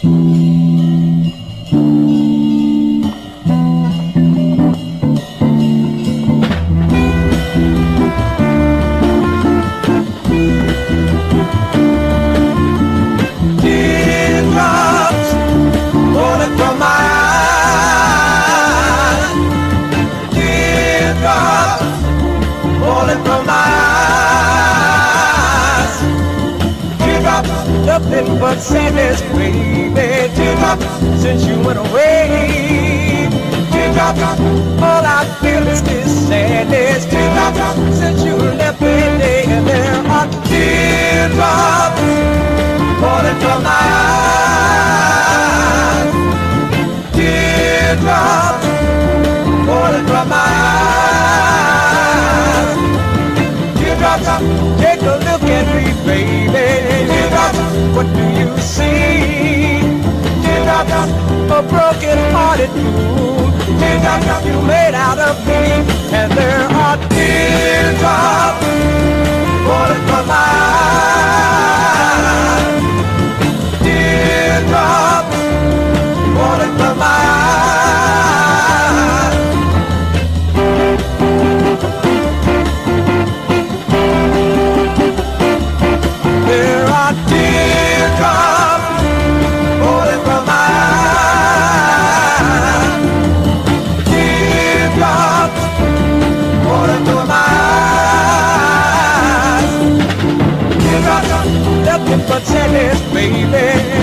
Nothing but sadness, baby. Teardrops since you went away. Teardrops, all I feel is this sadness. Teardrops since you left me. And there are teardrops falling from my eyes. Teardrops falling from my eyes. Teardrops, take a look at me, baby. Teardrops, what do you see? Teardrops, a broken-hearted fool. Teardrops, you made out of me. And there are teardrops falling from my eyes. Teardrops falling from my eyes. There are teardrops falling from my eyes. Teardrops falling from my eyes. Teardrops, nothing but sadness, baby.